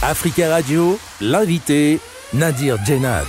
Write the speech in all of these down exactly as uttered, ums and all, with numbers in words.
Africa Radio, l'invité, Nadir Djenad.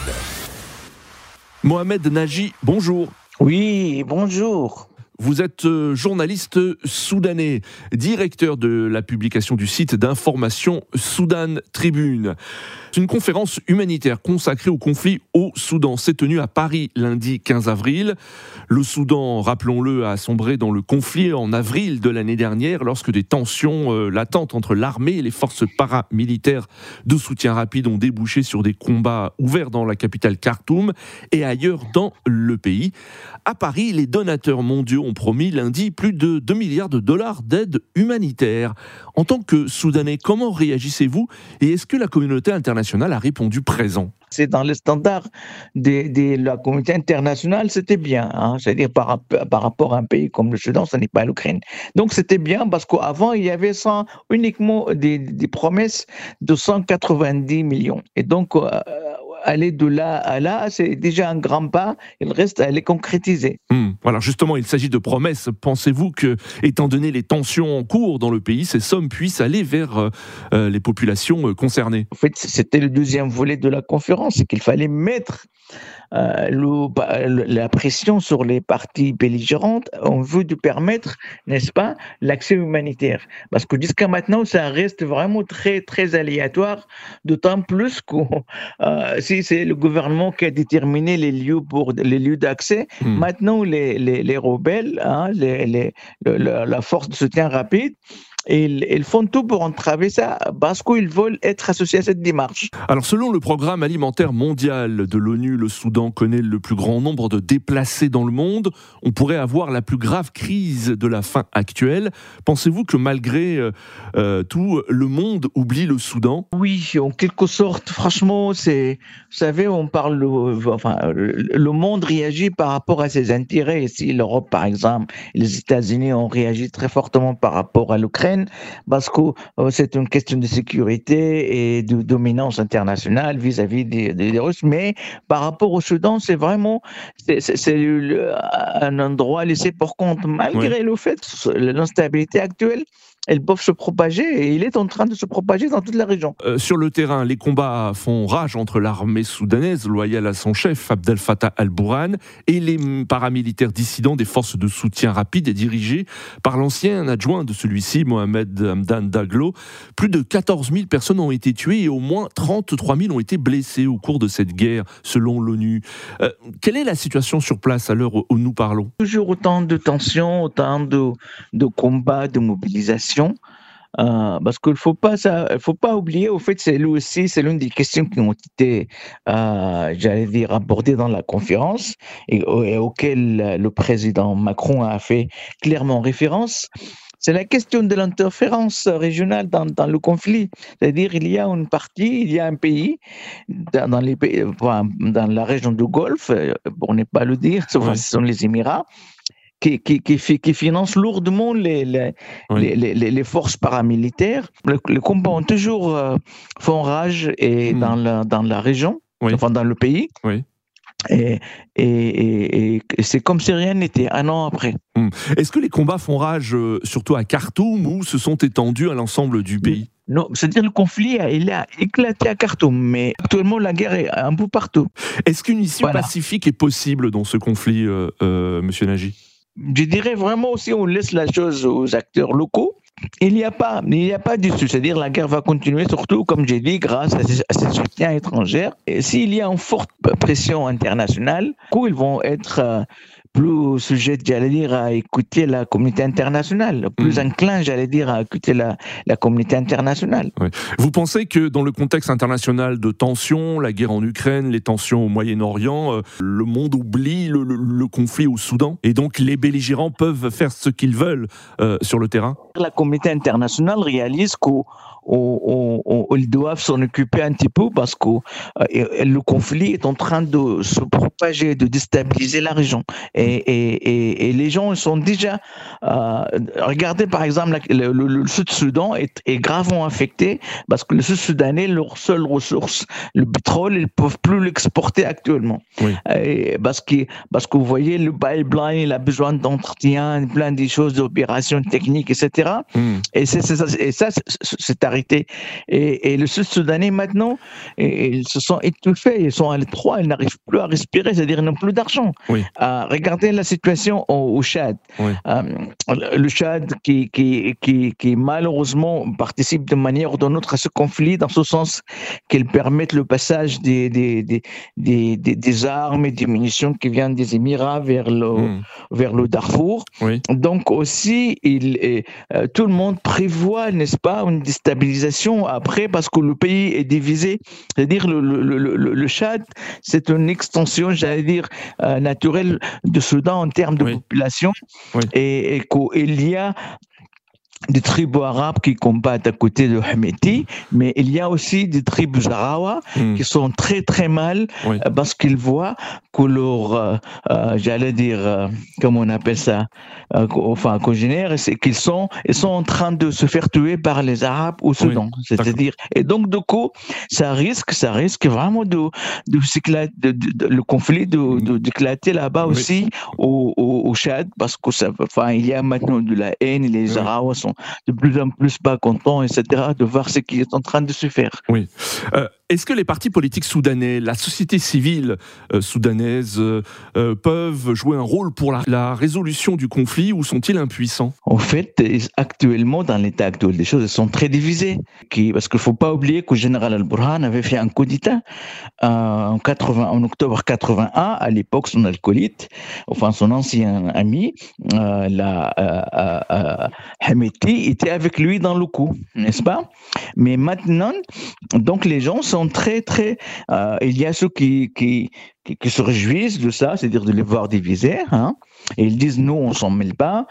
Mohamed Naji, bonjour. Oui, bonjour. Vous êtes journaliste soudanais, directeur de la publication du site d'information Soudan Tribune. Une conférence humanitaire consacrée au conflit au Soudan s'est tenue à Paris lundi quinze avril. Le Soudan, rappelons-le, a sombré dans le conflit en avril de l'année dernière lorsque des tensions euh, latentes entre l'armée et les forces paramilitaires de soutien rapide ont débouché sur des combats ouverts dans la capitale Khartoum et ailleurs dans le pays. À Paris, les donateurs mondiaux ont promis lundi plus de deux milliards de dollars d'aide humanitaire. En tant que Soudanais, comment réagissez-vous et est-ce que la communauté internationale a répondu présent ? C'est dans les standards de, de la communauté internationale, c'était bien. Hein, c'est-à-dire par, par rapport à un pays comme le Soudan, ce n'est pas l'Ukraine. Donc c'était bien parce qu'avant, il y avait cent, uniquement des, des promesses de cent quatre-vingt-dix millions. Et donc, euh, aller de là à là, c'est déjà un grand pas. Il reste à les concrétiser. Mmh. Alors justement, il s'agit de promesses. Pensez-vous que, étant donné les tensions en cours dans le pays, ces sommes puissent aller vers euh, les populations concernées ? En fait, c'était le deuxième volet de la conférence, c'est qu'il fallait mettre euh, le, la pression sur les parties belligérantes en vue de permettre, n'est-ce pas, l'accès humanitaire. Parce que jusqu'à maintenant, ça reste vraiment très, très aléatoire, d'autant plus que euh, si c'est le gouvernement qui a déterminé les lieux, pour, les lieux d'accès, mmh. maintenant les, les, les rebelles, hein, les, les, le, la force de soutien rapide, Ils, ils font tout pour entraver ça parce qu'ils veulent être associés à cette démarche. Alors selon le programme alimentaire mondial de l'ONU, le Soudan connaît le plus grand nombre de déplacés dans le monde. On pourrait avoir la plus grave crise de la faim actuelle. Pensez-vous que malgré euh, tout, le monde oublie le Soudan ? Oui, en quelque sorte. Franchement, c'est, vous savez, on parle, enfin, le monde réagit par rapport à ses intérêts. Ici, l'Europe, par exemple, les États-Unis ont réagi très fortement par rapport à l'Ukraine. Parce que euh, c'est une question de sécurité et de dominance internationale vis-à-vis des, des, des Russes. Mais par rapport au Soudan, c'est vraiment c'est, c'est, c'est le, un endroit laissé pour compte. Malgré oui. le fait que l'instabilité actuelle, elles peuvent se propager et il est en train de se propager dans toute la région. Euh, sur le terrain, les combats font rage entre l'armée soudanaise, loyale à son chef, Abdel Fattah al-Burhan, et les paramilitaires dissidents des forces de soutien rapide et dirigés par l'ancien adjoint de celui-ci, Mohamed Hamdan Daglo. Plus de quatorze mille personnes ont été tuées et au moins trente-trois mille ont été blessées au cours de cette guerre, selon l'ONU. Euh, quelle est la situation sur place à l'heure où nous parlons ? Toujours autant de tensions, autant de, de combats, de mobilisation. Euh, parce qu'il ne faut pas, ça, faut pas oublier, au fait, c'est lui aussi, c'est l'une des questions qui ont été, euh, j'allais dire, abordées dans la conférence et, et auxquelles le président Macron a fait clairement référence. C'est la question de l'interférence régionale dans, dans le conflit. C'est-à-dire, il y a une partie, il y a un pays, dans, dans, les pays, dans la région du Golfe, pour ne pas le dire, ouais. Ce sont les Émirats, Qui, qui, qui, qui finance lourdement les, les, oui. les, les, les forces paramilitaires. Le, les combats ont toujours euh, fait rage et mmh. dans, la, dans la région, oui. enfin dans le pays. Oui. Et, et, et, et c'est comme si rien n'était, un an après. Mmh. Est-ce que les combats font rage euh, surtout à Khartoum ou se sont étendus à l'ensemble du pays ? Non, c'est-à-dire le conflit, il a éclaté à Khartoum, mais actuellement la guerre est un peu partout. Est-ce qu'une issue voilà. pacifique est possible dans ce conflit, euh, euh, Monsieur Naji ? Je dirais vraiment, si on laisse la chose aux acteurs locaux, il n'y a pas, il n'y a pas d'issue. C'est-à-dire la guerre va continuer, surtout, comme j'ai dit, grâce à ces, à ces soutiens étrangers. Et s'il y a une forte pression internationale, ils vont être euh, plus sujets, j'allais dire, à écouter la communauté internationale, plus mmh. enclins, j'allais dire, à écouter la, la communauté internationale. Oui. Vous pensez que dans le contexte international de tensions, la guerre en Ukraine, les tensions au Moyen-Orient, euh, le monde oublie le, le, le conflit au Soudan et donc les belligérants peuvent faire ce qu'ils veulent euh, sur le terrain ? La communauté internationale réalise qu'au On, on, on, ils doivent s'en occuper un petit peu parce que euh, le conflit est en train de se propager, de déstabiliser la région. Et, et, et, et les gens sont déjà... Euh, regardez par exemple, la, le, le, le Sud-Soudan est, est gravement affecté parce que le Sud-Soudanais, leur seule ressource, le pétrole, ils ne peuvent plus l'exporter actuellement. Oui. Et parce, que, parce que vous voyez, le pipeline, il a besoin d'entretien, plein de choses, d'opérations techniques, et cetera. Mm. Et, c'est, c'est, et ça, c'est, c'est solidarité. Et, et le Sud-Soudanais, maintenant, et, ils se sont étouffés, ils sont à l'étroit, ils n'arrivent plus à respirer, c'est-à-dire ils n'ont plus d'argent. Oui. Euh, regardez la situation au, au Tchad. Oui. Euh, le Tchad qui, qui, qui, qui malheureusement participe de manière ou d'une autre à ce conflit, dans ce sens qu'elle permette le passage des, des, des, des, des, des armes et des munitions qui viennent des Émirats vers le, mmh. vers le Darfour. Oui. Donc aussi, il est, euh, tout le monde prévoit, n'est-ce pas, une déstabilisation après parce que le pays est divisé. C'est-à-dire le, le, le, le Tchad, c'est une extension, j'allais dire, euh, naturelle de Soudan en termes de oui. population. Oui. Et, et qu'il y a des tribus arabes qui combattent à côté de Hemeti, mais il y a aussi des tribus Zarawa mmh. qui sont très très mal oui. parce qu'ils voient que leur, euh, euh, j'allais dire, euh, comment on appelle ça, euh, enfin congénères, c'est qu'ils sont, ils sont en train de se faire tuer par les Arabes au Soudan, oui. c'est-à-dire, et donc du coup, ça risque, ça risque vraiment de, de, de, de, de le conflit de, de, d'éclater là-bas oui. aussi au, au, au Tchad, parce que ça, enfin, il y a maintenant de la haine, les oui. Zarawa sont de plus en plus pas contents, et cetera, de voir ce qui est en train de se faire. Oui. Euh, est-ce que les partis politiques soudanais, la société civile euh, soudanaise, euh, euh, peuvent jouer un rôle pour la, la résolution du conflit ou sont-ils impuissants ? En fait, actuellement, dans l'état actuel des choses, ils sont très divisés. Qui, parce qu'il ne faut pas oublier que le général Al-Burhan avait fait un coup d'État euh, en, quatre-vingts, en octobre quatre-vingt-un, à l'époque, son acolyte, enfin son ancien ami, euh, la, euh, euh, Hemeti, était avec lui dans le coup, n'est-ce pas ? Mais maintenant, donc les gens sont très, très... Euh, il y a ceux qui, qui, qui, qui se réjouissent de ça, c'est-à-dire de les voir divisés, hein, et ils disent, nous, on s'en mêle pas.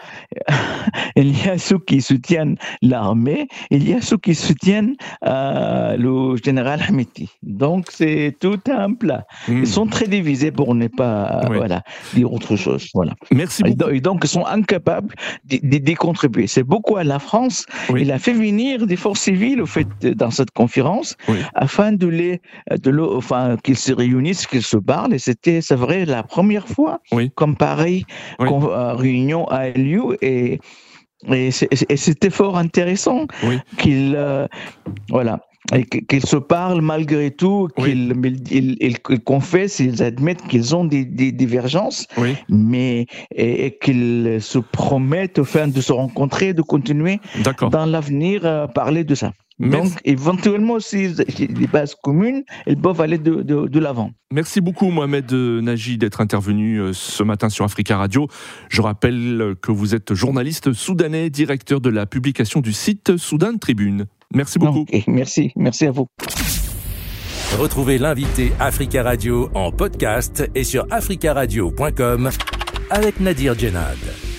Il y a ceux qui soutiennent l'armée, il y a ceux qui soutiennent euh, le général Hemeti. Donc, c'est tout un plat. Mmh. Ils sont très divisés pour ne pas oui. voilà, dire autre chose. Voilà. Merci beaucoup. Et donc, ils sont incapables d'y contribuer. C'est beaucoup à la France. Oui. Il a fait venir des forces civiles, au fait, dans cette conférence, oui. afin de les, de le, enfin, qu'ils se réunissent, qu'ils se parlent. Et c'était, c'est vrai, la première fois, oui. comme pareil, oui. réunion a eu lieu et, et, et c'était fort intéressant oui. qu'ils euh, voilà et qu'ils se parlent malgré tout, qu'ils oui. ils, ils, ils confessent, ils admettent qu'ils ont des, des divergences, oui. mais et, et qu'ils se promettent enfin de se rencontrer, de continuer D'accord. dans l'avenir à parler de ça. Merci. Donc, éventuellement, si des bases communes, elles peuvent aller de, de, de l'avant. Merci beaucoup, Mohamed Nagy, d'être intervenu ce matin sur Africa Radio. Je rappelle que vous êtes journaliste soudanais, directeur de la publication du site Soudan Tribune. Merci beaucoup. Okay, merci, merci à vous. Retrouvez l'invité Africa Radio en podcast et sur africa radio point com avec Nadir Djenad.